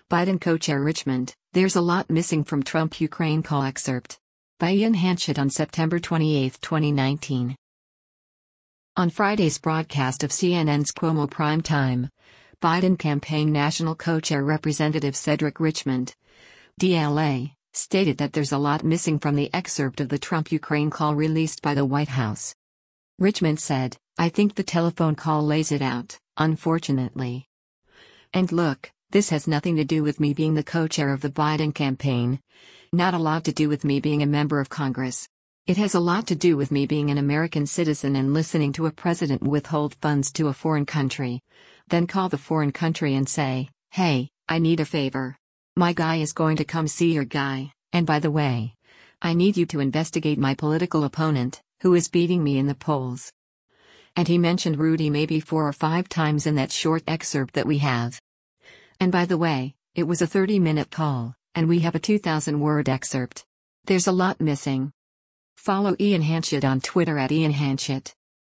Biden co-chair Richmond, there's a lot missing from Trump-Ukraine call excerpt. By Ian Hanchett on September 28, 2019. On Friday's broadcast of CNN's Cuomo Prime Time, Biden campaign national co-chair Representative Cedric Richmond, DLA, stated that there's a lot missing from the excerpt of the Trump-Ukraine call released by the White House. Richmond said, "I think the telephone call lays it out, unfortunately. And look, this has nothing to do with me being the co-chair of the Biden campaign. Not a lot to do with me being a member of Congress. It has a lot to do with me being an American citizen and listening to a president withhold funds to a foreign country. Then call the foreign country and say, 'Hey, I need a favor. My guy is going to come see your guy, and by the way, I need you to investigate my political opponent, who is beating me in the polls.'" And he mentioned Rudy maybe 4 or 5 times in that short excerpt that we have. And by the way, it was a 30-minute call, and we have a 2,000-word excerpt. There's a lot missing. Follow Ian Hanchett on Twitter @IanHanchett.